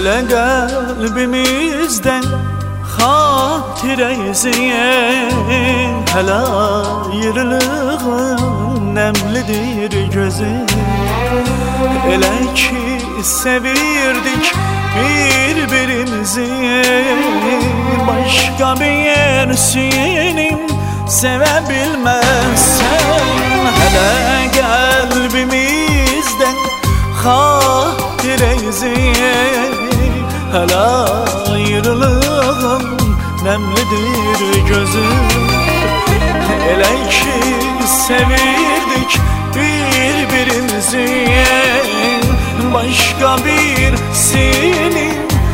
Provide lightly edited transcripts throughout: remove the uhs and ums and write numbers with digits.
Hele kalbimizden hatireyziye, hele ayrılığın nemlidir gözü. Elə ki sevirdik birbirimizi, başka birisini sevebilmezsen. Hele kalbimizden hatireyziye, hele ayrılığın nemlidir gözü. Elə ki sevirdik birbirimizi, başka birisini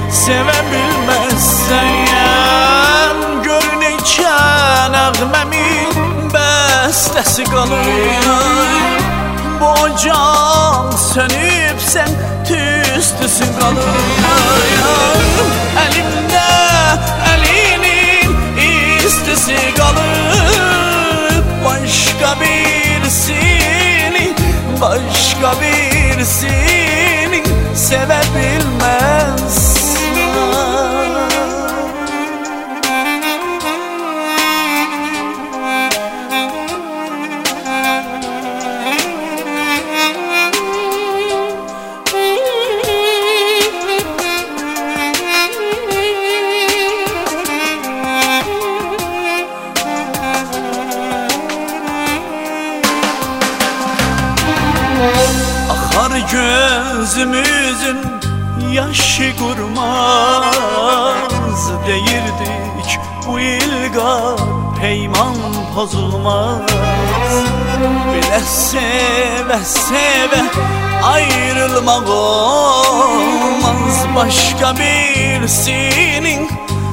sevebilmezsen. Görünürken nəğməmin bəstəsi qalır, bu can sönübsən tüstüsü qalır. Əlimdə əlinin istisi qalır, başka birisini, başka birisini sevebilmez. Akar gözümüzün yaşı kurmaz, deyirdik bu ilgar peyman pozulmaz. Belə sevə sevə ayrılmaq olmaz, başka birisini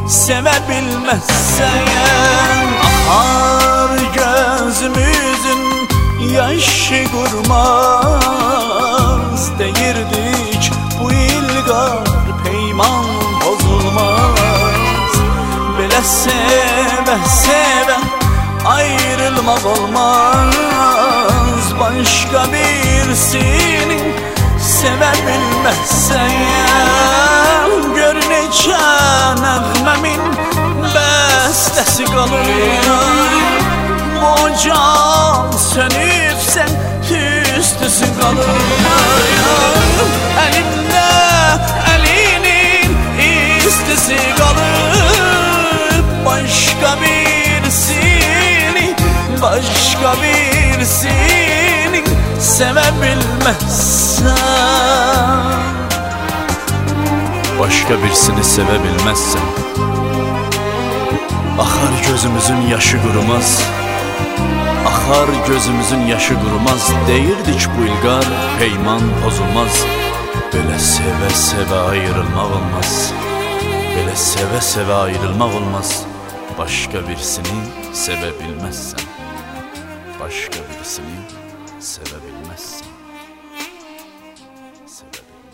sevebilmezsen. Akar gözümüzün yaşı kurmaz, deyirdik bu ilgar peyman bozulmaz. Belə sevə sevə ayrılmaq olmaz, başka birisini sevebilmezsen. Görünəcən nəğməmin bəstəsi qalır, bu can sönübsən tüstüsü qalır. Əlimdə əlinin istisi qalır, başka birisini, başka birisini sevebilmezsen. Başka birisini sevebilmezsen. Akar gözümüzün yaşı kurumaz, akar gözümüzün yaşı kurumaz, deyirdik bu ilgar peyman pozulmaz. Belə sevə sevə ayrılmaq olmaz, belə sevə sevə ayrılmaq olmaz. Başka birisini sevebilmezsen, başka birisini sevebilmezsen.